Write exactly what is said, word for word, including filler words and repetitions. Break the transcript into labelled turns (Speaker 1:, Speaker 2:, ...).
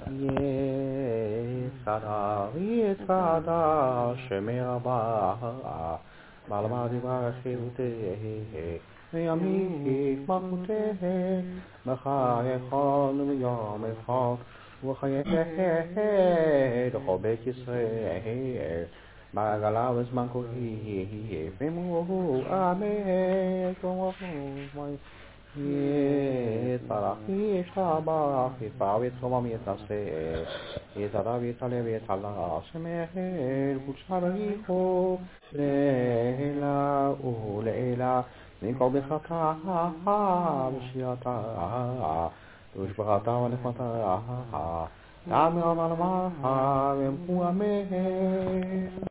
Speaker 1: יצדה יצדה שמרבה מעלמדי ברכיבותי וימי מלכותי מחייכון ויום אחד וחיי דחובק ישראל מעגלה וזמן כהי ומו אמן כמובן יצדה ישתבח יתפאר ויתקומם יתנשא יצדה ויתעלה ויתעלה שמהל קודשה בריחו לעילה ולעילה מכל ברכתה ושירתה ושברתה ונחמתה תעמר מלמך ומחו אמן